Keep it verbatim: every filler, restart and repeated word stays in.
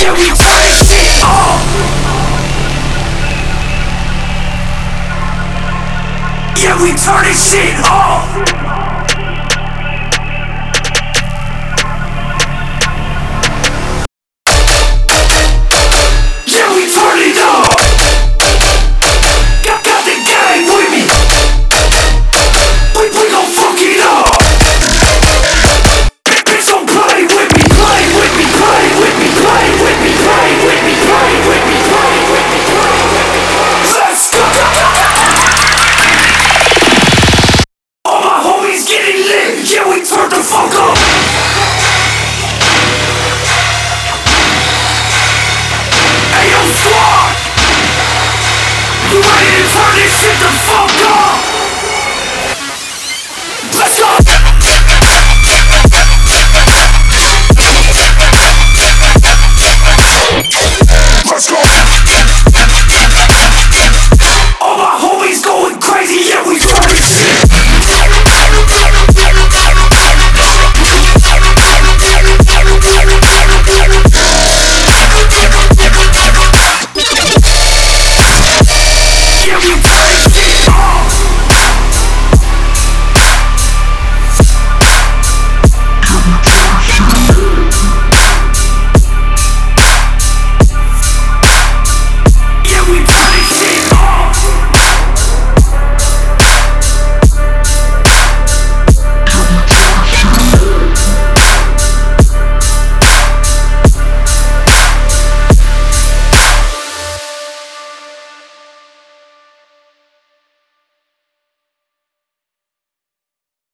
Yeah, we turn this shit up. Yeah, we turn this shit up. Yeah, we turn it up. Got, got the gang with me. We, we gon' fuck it up. Bitch, don't play with me, play with me, play with me, play with me, play with me, play with me, play with me, play with me. Let's go. All my homies getting lit. Yeah, we turn the fuck up. Hey, yo, squad. You ready to turn this shit the fuck up?